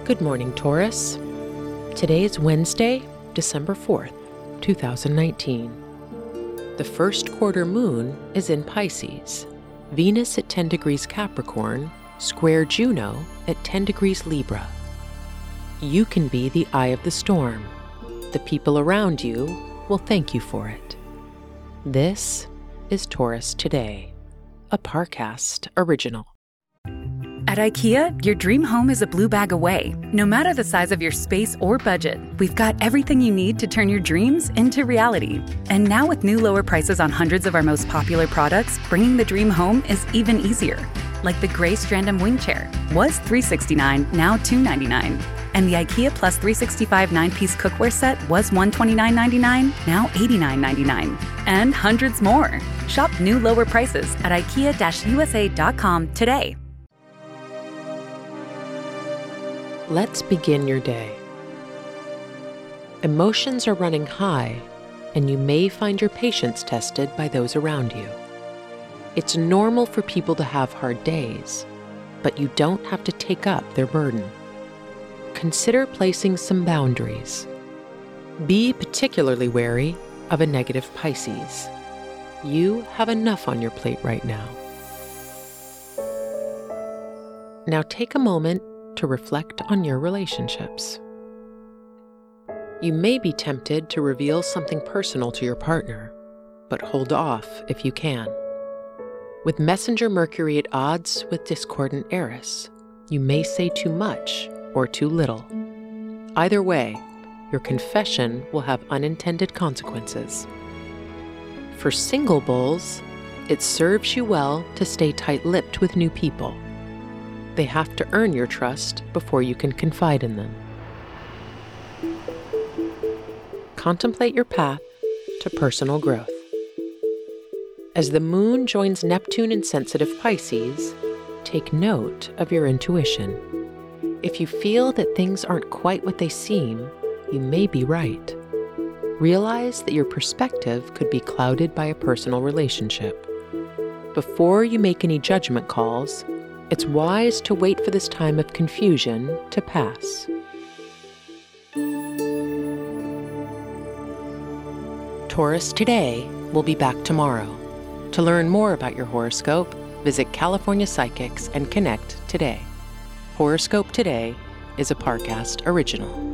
Good morning, Taurus. Today is Wednesday, December 4th, 2019. The first quarter moon is in Pisces, Venus at 10 degrees Capricorn, square Juno at 10 degrees Libra. You can be the eye of the storm. The people around you will thank you for it. This is Taurus Today, a Parcast original. At IKEA, your dream home is a blue bag away. No matter the size of your space or budget, we've got everything you need to turn your dreams into reality. And now with new lower prices on hundreds of our most popular products, bringing the dream home is even easier. Like the gray Strandom wing chair was $369, now $299. And the IKEA Plus 365 9-piece cookware set was $129.99, now $89.99. And hundreds more. Shop new lower prices at IKEA-USA.com today. Let's begin your day. Emotions are running high, and you may find your patience tested by those around you. It's normal for people to have hard days, but you don't have to take up their burden. Consider placing some boundaries. Be particularly wary of a negative Pisces. You have enough on your plate right now. Now take a moment to reflect on your relationships. You may be tempted to reveal something personal to your partner, but hold off if you can. With Messenger Mercury at odds with discordant Eris, you may say too much or too little. Either way, your confession will have unintended consequences. For single bulls, it serves you well to stay tight-lipped with new people. They have to earn your trust before you can confide in them. Contemplate your path to personal growth. As the moon joins Neptune in sensitive Pisces, take note of your intuition. If you feel that things aren't quite what they seem, you may be right. Realize that your perspective could be clouded by a personal relationship. Before you make any judgment calls, it's wise to wait for this time of confusion to pass. Taurus Today will be back tomorrow. To learn more about your horoscope, visit California Psychics and connect today. Horoscope Today is a Parcast original.